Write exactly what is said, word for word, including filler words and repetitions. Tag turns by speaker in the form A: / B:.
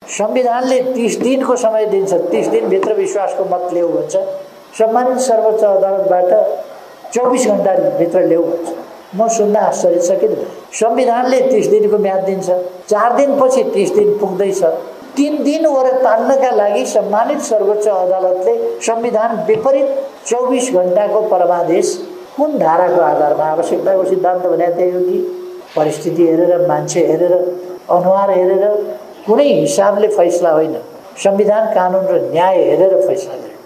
A: संविधानले तीस दिनको समय दिन्छ, तीस दिनभित्र विश्वासको मत ल्याऊ भन्छ। सम्मानित सर्वोच्च अदालतबाट चौबिस घण्टाभित्र ल्याऊ भन्छ। म सुन्दा आश्चर्यचकित भएँ। संविधानले तीस दिनको म्याद दिन्छ, चार दिनपछि तीस दिन पुग्दैछ। तीन दिन ओर तान्नका लागि सम्मानित सर्वोच्च अदालतले संविधान विपरीत चौबिस घण्टाको परमादेश कुन धाराको आधारमा? आवश्यकताको सिद्धान्त भने त्यही हो कि परिस्थिति हेरेर, मान्छे हेरेर, अनुहार हेरेर, कुनै हिसाबले फैसला होइन, संविधान कानुन र न्याय हेरेर फैसला गर्छ।